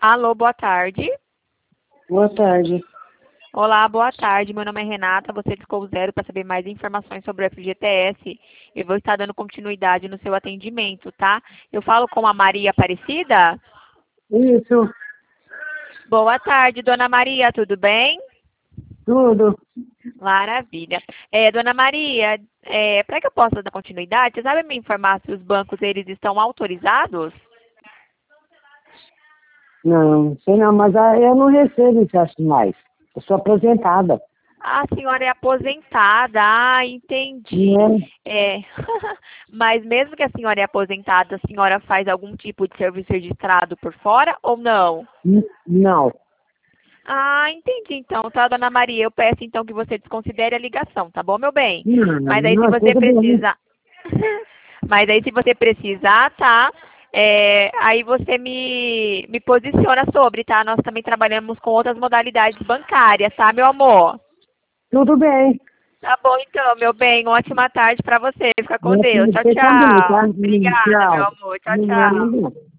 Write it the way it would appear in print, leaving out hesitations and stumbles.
Alô, boa tarde. Boa tarde. Olá, boa tarde. Meu nome é Renata. Você discou o zero para saber mais informações sobre o FGTS. Eu vou estar dando continuidade no seu atendimento, tá? Eu falo com a Maria Aparecida? Isso, Boa tarde, dona Maria, tudo bem? tudo. Maravilha. Dona Maria, para que eu possa dar continuidade, você sabe me informar se os bancos eles estão autorizados? Não, sei não, mas eu não recebo isso mais. Eu sou aposentada. A senhora é aposentada. Ah, entendi. Né? É, mas mesmo que a senhora é aposentada, a senhora faz algum tipo de serviço registrado por fora ou não? Não. Ah, entendi então, tá, dona Maria? Eu peço então que você desconsidere a ligação, tá bom, meu bem? Não, Mas aí se não, você tudo bem. precisar... Mas aí se você precisar, tá? Aí você me posiciona sobre, tá? Nós também trabalhamos com outras modalidades bancárias, tá, meu amor? Tudo bem. Tá bom, então, meu bem. Ótima tarde pra você. Fica com Deus. Tchau, Você também, tá? tchau. Obrigada, meu Tchau. amor. Tchau, tchau.